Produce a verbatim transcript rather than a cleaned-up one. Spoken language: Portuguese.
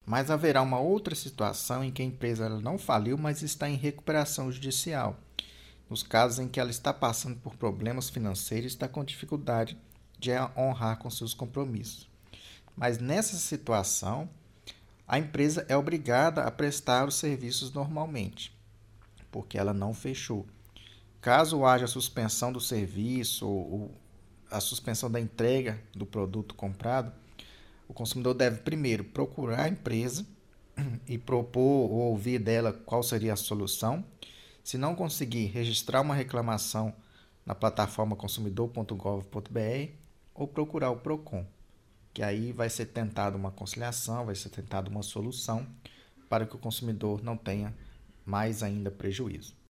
Mas haverá uma outra situação em que a empresa ela não faliu, mas está em recuperação judicial, nos casos em que ela está passando por problemas financeiros e está com dificuldade de honrar com seus compromissos. Mas nessa situação, a empresa é obrigada a prestar os serviços normalmente, porque ela não fechou. Caso haja suspensão do serviço ou a suspensão da entrega do produto comprado, o consumidor deve primeiro procurar a empresa e propor ou ouvir dela qual seria a solução. Se não conseguir, registrar uma reclamação na plataforma consumidor ponto gov ponto br ou procurar o Procon, que aí vai ser tentada uma conciliação, vai ser tentada uma solução para que o consumidor não tenha mais ainda prejuízo.